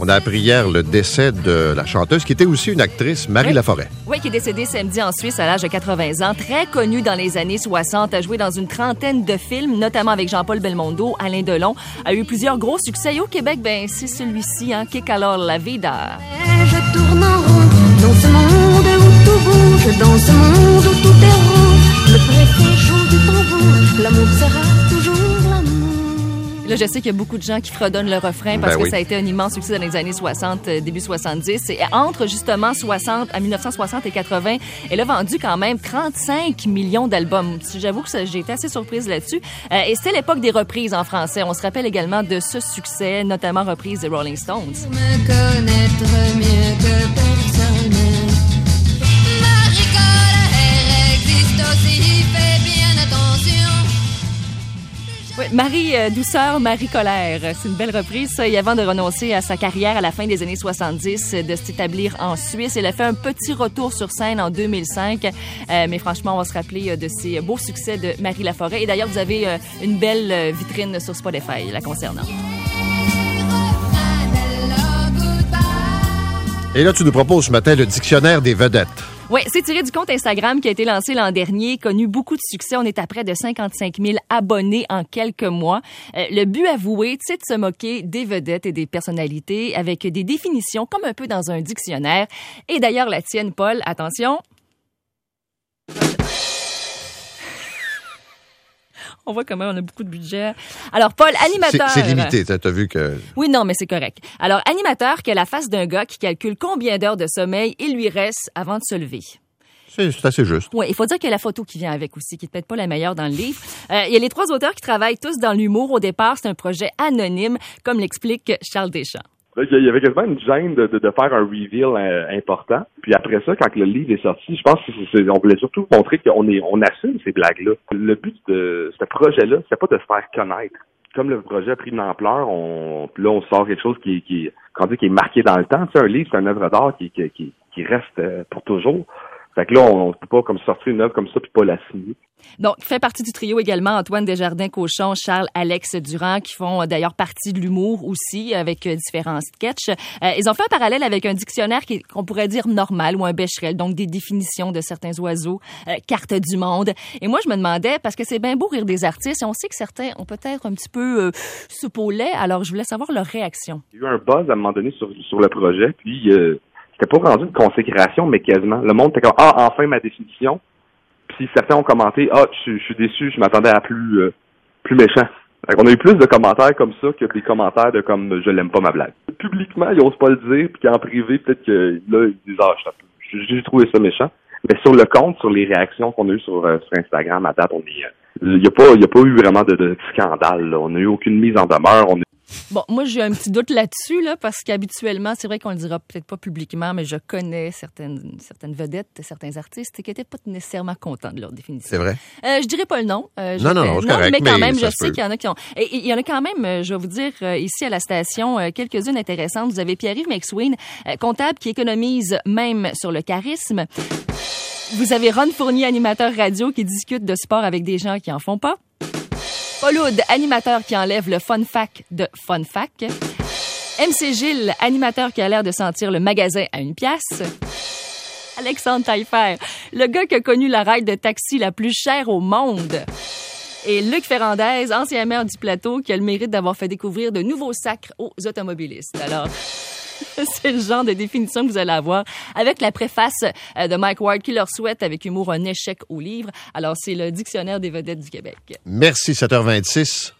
On a appris hier le décès de la chanteuse qui était aussi une actrice, Marie Laforêt. Oui, qui est décédée samedi en Suisse à l'âge de 80 ans. Très connue dans les années 60, a joué dans une trentaine de films, notamment avec Jean-Paul Belmondo, Alain Delon. A eu plusieurs gros succès. Et au Québec, c'est celui-ci, Qu'est alors la vida. Je tourne en rond dans ce monde où tout bouge, dans ce monde où tout est rouge. Le préfet chaud du tambour, l'amour sera toujours l'amour. Là, je sais qu'il y a beaucoup de gens qui fredonnent le refrain parce que ça a été un immense succès dans les années 60, début 70. Et entre justement 1960 et 80, elle a vendu quand même 35 millions d'albums. J'avoue que j'ai été assez surprise là-dessus. Et c'était l'époque des reprises en français. On se rappelle également de ce succès, notamment reprise des Rolling Stones. Pour me connaître mieux que personne. Marie Colère existe aussi, fais bien attention. Oui, Marie Douceur, Marie Colère. C'est une belle reprise, ça. Et avant de renoncer à sa carrière à la fin des années 70, de s'établir en Suisse, elle a fait un petit retour sur scène en 2005. Mais franchement, on va se rappeler de ces beaux succès de Marie Laforêt. Et d'ailleurs, vous avez une belle vitrine sur Spotify la concernant. Et là, tu nous proposes ce matin le dictionnaire des vedettes. Oui, c'est tiré du compte Instagram qui a été lancé l'an dernier, connu beaucoup de succès. On est à près de 55 000 abonnés en quelques mois. Le but avoué, c'est de se moquer des vedettes et des personnalités avec des définitions comme un peu dans un dictionnaire. Et d'ailleurs, la tienne, Paul, attention. On voit comment on a beaucoup de budget. Alors, Paul, animateur... C'est limité, t'as vu que... Oui, non, mais c'est correct. Alors, animateur qui a la face d'un gars qui calcule combien d'heures de sommeil il lui reste avant de se lever. C'est assez juste. Oui, il faut dire qu'il y a la photo qui vient avec aussi, qui n'est peut-être pas la meilleure dans le livre. Il y a les trois auteurs qui travaillent tous dans l'humour. Au départ, c'est un projet anonyme, comme l'explique Charles Deschamps. Il y avait quasiment une gêne de faire un reveal important. Puis après ça, quand le livre est sorti, je pense qu'on voulait surtout montrer qu'on assume ces blagues-là. Le but de ce projet-là, c'est pas de se faire connaître. Comme le projet a pris de l'ampleur, on sort quelque chose qui est marqué dans le temps. Tu sais, un livre, c'est une œuvre d'art qui reste pour toujours. Fait que là, on peut pas comme sortir une œuvre comme ça puis pas la signer. Donc, fait partie du trio également Antoine Desjardins-Cochon, Charles-Alex Durand, qui font d'ailleurs partie de l'humour aussi, avec différents sketchs. Ils ont fait un parallèle avec un dictionnaire qu'on pourrait dire normal ou un Becherel, donc des définitions de certains oiseaux, carte du monde. Et moi, je me demandais, parce que c'est bien beau rire des artistes, et on sait que certains ont peut-être un petit peu soupe au lait, alors je voulais savoir leur réaction. Il y a eu un buzz à un moment donné sur le projet, puis c'était pas rendu une consécration, mais quasiment. Le monde était comme, enfin ma définition. Puis certains ont commenté, je suis déçu, je m'attendais à plus méchant. On a eu plus de commentaires comme ça que des commentaires de comme, je l'aime pas ma blague. Publiquement, ils osent pas le dire, puis qu'en privé, peut-être que là, ils disent, j'ai trouvé ça méchant. Mais sur le compte, sur les réactions qu'on a eues sur Instagram à date, il y a pas eu vraiment de scandale, là. On n'a eu aucune mise en demeure, Bon, moi, j'ai un petit doute là-dessus, là, parce qu'habituellement, c'est vrai qu'on le dira peut-être pas publiquement, mais je connais certaines vedettes, certains artistes qui n'étaient pas nécessairement contents de leur définition. C'est vrai? Je dirais pas le nom. Non, c'est correct, mais quand même, je se sais peut. qu'il y en a qui ont... Et il y en a quand même, je vais vous dire, ici à la station, quelques-unes intéressantes. Vous avez Pierre-Yves McSween, comptable qui économise même sur le charisme. Vous avez Ron Fournier, animateur radio, qui discute de sport avec des gens qui en font pas. Paul Oud, animateur qui enlève le fun fact de fun fact. MC Gilles, animateur qui a l'air de sentir le magasin à 1 pièce. Alexandre Taillefer, le gars qui a connu la ride de taxi la plus chère au monde. Et Luc Ferrandez, ancien maire du Plateau, qui a le mérite d'avoir fait découvrir de nouveaux sacres aux automobilistes. Alors... c'est le genre de définition que vous allez avoir avec la préface de Mike Ward qui leur souhaite avec humour un échec au livre. Alors, c'est le dictionnaire des vedettes du Québec. Merci, 7h26.